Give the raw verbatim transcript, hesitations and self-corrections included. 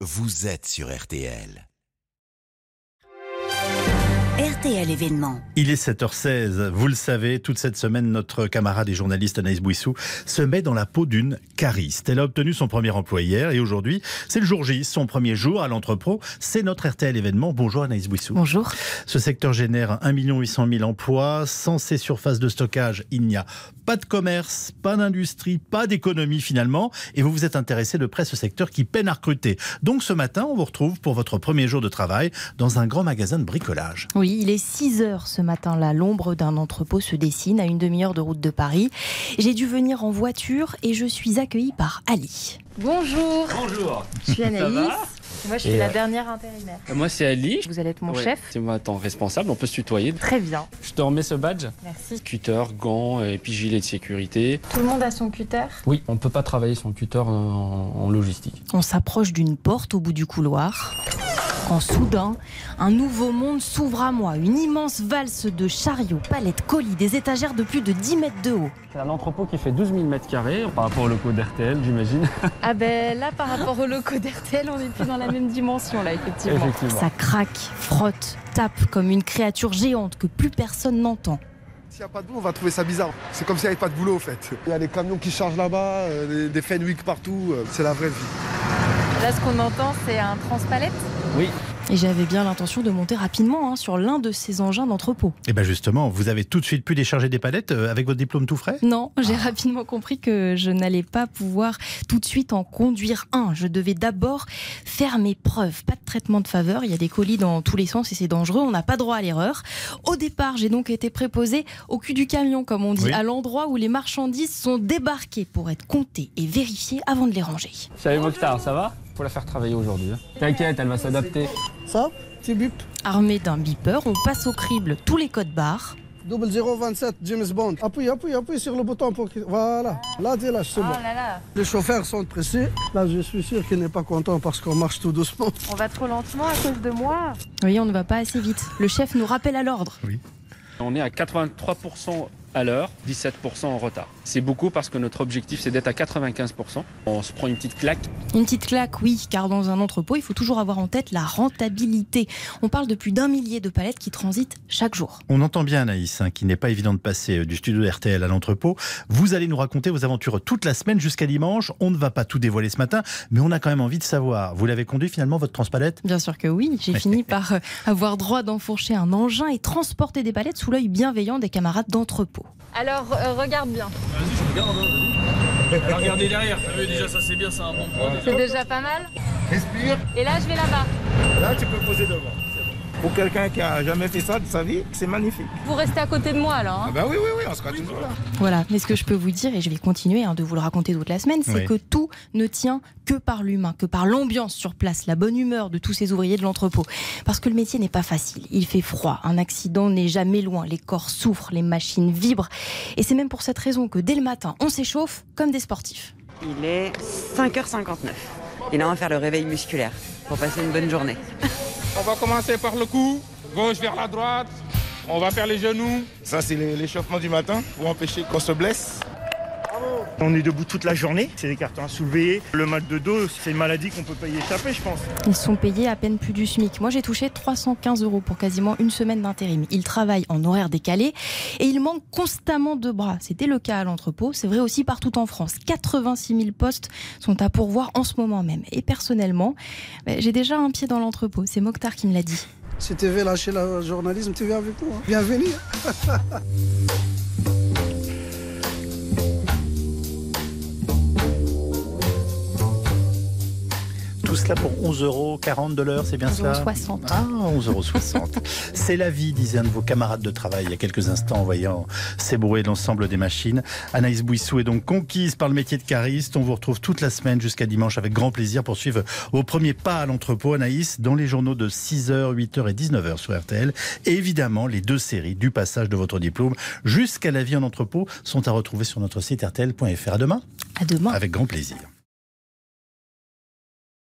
vous êtes sur R T L. R T L événement. Il est sept heures seize, vous le savez, toute cette semaine, notre camarade et journaliste Anaïs Bouissou se met dans la peau d'une cariste. Elle a obtenu son premier emploi hier et aujourd'hui, c'est le jour J, son premier jour à l'entrepôt. C'est notre R T L événement. Bonjour Anaïs Bouissou. Bonjour. Ce secteur génère un million huit cent mille emplois. Sans ces surfaces de stockage, il n'y a pas de commerce, pas d'industrie, pas d'économie finalement. Et vous vous êtes intéressé de près à ce secteur qui peine à recruter. Donc ce matin, on vous retrouve pour votre premier jour de travail dans un grand magasin de bricolage. Oui, il est six heures ce matin-là. L'ombre d'un entrepôt se dessine à une demi-heure de route de Paris. J'ai dû venir en voiture et je suis accueillie par Ali. Bonjour. Bonjour. Je suis Anaïs. Moi, je suis Et la euh... dernière intérimaire. Moi, c'est Ali. Vous allez être mon ouais. chef. C'est moi ton responsable. On peut se tutoyer. Très bien. Je te remets ce badge. Merci. Cutter, gants et puis gilet de sécurité. Tout le monde a son cutter. Oui, on ne peut pas travailler son cutter en, en logistique. On s'approche d'une porte au bout du couloir. Quand soudain, un nouveau monde s'ouvre à moi. Une immense valse de chariots, palettes, colis, des étagères de plus de dix mètres de haut. C'est un entrepôt qui fait douze mille mètres carrés par rapport au locaux d'R T L, j'imagine. Ah ben là, par rapport au locaux d'R T L, on n'est plus dans la même dimension là, effectivement. effectivement. Ça craque, frotte, tape comme une créature géante que plus personne n'entend. S'il n'y a pas de boulot, on va trouver ça bizarre. C'est comme s'il n'y avait pas de boulot, en fait. Il y a des camions qui chargent là-bas, euh, des Fenwick partout. Euh, c'est la vraie vie. Là, ce qu'on entend, c'est un transpalette. Oui. Et j'avais bien l'intention de monter rapidement hein, sur l'un de ces engins d'entrepôt. Et bien justement, vous avez tout de suite pu décharger des palettes avec votre diplôme tout frais ? Non, j'ai ah. rapidement compris que je n'allais pas pouvoir tout de suite en conduire un. Je devais d'abord faire mes preuves. Pas de traitement de faveur, il y a des colis dans tous les sens et c'est dangereux, on n'a pas droit à l'erreur. Au départ, j'ai donc été préposée au cul du camion, comme on dit, oui. à l'endroit où les marchandises sont débarquées pour être comptées et vérifiées avant de les ranger. Salut Mokhtar, ça va ? Faut la faire travailler aujourd'hui. Hein. T'inquiète, elle va s'adapter. Ça, petit bip. Armé d'un beeper, on passe au crible tous les codes barres. Double zéro vingt-sept, James Bond. Appuie, appuie, appuie sur le bouton pour que... Voilà. Là, t'es là, c'est bon. Oh là là. Les chauffeurs sont pressés. Là, je suis sûr qu'il n'est pas content parce qu'on marche tout doucement. On va trop lentement à cause de moi. Oui, on ne va pas assez vite. Le chef nous rappelle à l'ordre. Oui. On est à quatre-vingt-trois pour cent à l'heure, dix-sept pour cent en retard. C'est beaucoup parce que notre objectif, c'est d'être à quatre-vingt-quinze pour cent. On se prend une petite claque. Une petite claque, oui, car dans un entrepôt, il faut toujours avoir en tête la rentabilité. On parle de plus d'un millier de palettes qui transitent chaque jour. On entend bien Anaïs, hein, qu'il n'est pas évident de passer du studio d'R T L à l'entrepôt. Vous allez nous raconter vos aventures toute la semaine jusqu'à dimanche. On ne va pas tout dévoiler ce matin, mais on a quand même envie de savoir. Vous l'avez conduit finalement, votre transpalette ? Bien sûr que oui. J'ai fini par avoir droit d'enfourcher un engin et transporter des palettes sous l'œil bienveillant des camarades d'entrepôt. Alors, euh, regarde bien. Vas-y, je regarde. Hein, vas-y. Alors, regardez derrière. T'as vu, déjà, ça c'est bien, c'est un bon point. C'est déjà pas mal. Respire. Et là, je vais là-bas. Là, tu peux poser devant. Pour quelqu'un qui a jamais fait ça de sa vie, c'est magnifique. Vous restez à côté de moi, alors. Hein. Ah bah oui, oui, oui, on sera toujours là. Voilà, mais ce que je peux vous dire, et je vais continuer hein, de vous le raconter toute la semaine, c'est oui. que tout ne tient que par l'humain, que par l'ambiance sur place, la bonne humeur de tous ces ouvriers de l'entrepôt. Parce que le métier n'est pas facile, il fait froid, un accident n'est jamais loin, les corps souffrent, les machines vibrent. Et c'est même pour cette raison que dès le matin, on s'échauffe comme des sportifs. Il est cinq heures cinquante-neuf. Et là, on va faire le réveil musculaire pour passer une bonne journée. On va commencer par le cou, gauche vers la droite. On va faire les genoux. Ça, c'est l'échauffement du matin pour empêcher qu'on se blesse. On est debout toute la journée, c'est des cartons à soulever. Le mal de dos, c'est une maladie qu'on ne peut pas y échapper, je pense. Ils sont payés à peine plus du SMIC. Moi, j'ai touché trois cent quinze euros pour quasiment une semaine d'intérim. Ils travaillent en horaire décalé et ils manquent constamment de bras. C'était le cas à l'entrepôt, c'est vrai aussi partout en France. quatre-vingt-six mille postes sont à pourvoir en ce moment même. Et personnellement, j'ai déjà un pied dans l'entrepôt. C'est Mokhtar qui me l'a dit. Si tu veux lâcher le journalisme, tu viens avec nous. Hein. Bienvenue. Tout cela pour onze euros quarante de l'heure, c'est bien cela ? onze euros soixante. Ah, onze euros soixante. C'est la vie, disait un de vos camarades de travail il y a quelques instants en voyant s'ébrouer l'ensemble des machines. Anaïs Bouissou est donc conquise par le métier de cariste. On vous retrouve toute la semaine jusqu'à dimanche avec grand plaisir pour suivre vos premiers pas à l'entrepôt, Anaïs, dans les journaux de six heures, huit heures et dix-neuf heures sur R T L. Et évidemment, les deux séries du passage de votre diplôme jusqu'à la vie en entrepôt sont à retrouver sur notre site R T L point F R. À demain. À demain. Avec grand plaisir.